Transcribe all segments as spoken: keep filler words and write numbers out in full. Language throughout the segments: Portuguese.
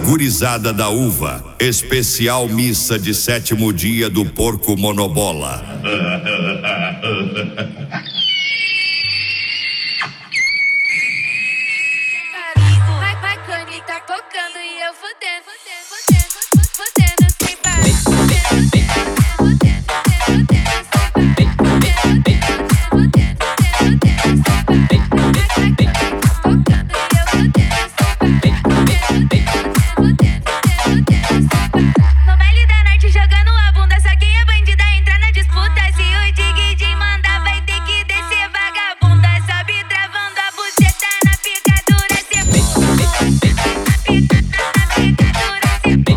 Gurizada da Uva, especial missa de sétimo dia do porco monobola. Bacana, tá tocando e eu fudendo, fudendo, fudendo, fudendo sem parar. No baile da norte jogando a bunda, só quem é bandida entra na disputa. Se o Dig mandar vai ter que descer vagabunda. Sobe travando a buceta na picadura. Cê na picadura, cê na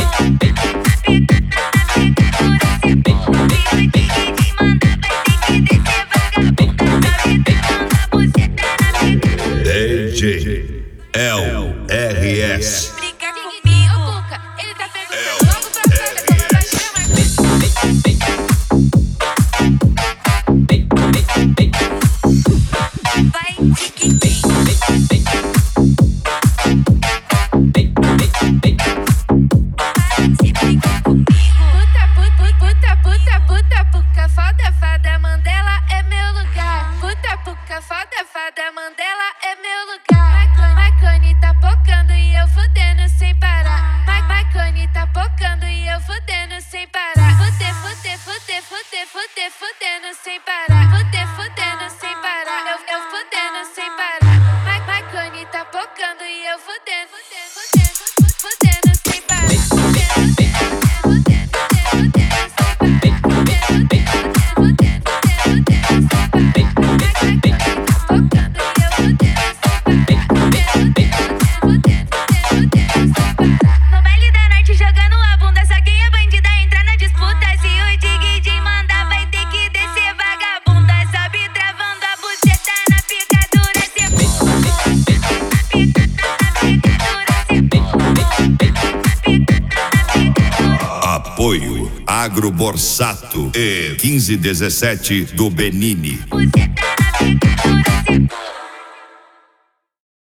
picadura, cê D J L R S. Foda, fada, Mandela é meu lugar. Bacana, tá pocando e eu fudendo sem parar. Bacana, tá pocando e eu fudendo sem parar. Fuder, fuder, fuder, fuder, fuder, fudendo sem parar. Fuder, fudendo sem parar. Eu, eu fudendo sem parar. Bacana, tá pocando e eu fudendo, fudendo, fudendo, fudendo sem parar. Fudendo, fudendo, fudendo, no baile da norte jogando a bunda, só quem é bandida entra na disputa. Se o Dig mandar vai ter que descer vagabunda. Sobe travando a buceta na picadura. Cê Apoio Agro Borsato e quinze dezessete do Benini. Buceta na picadura, cê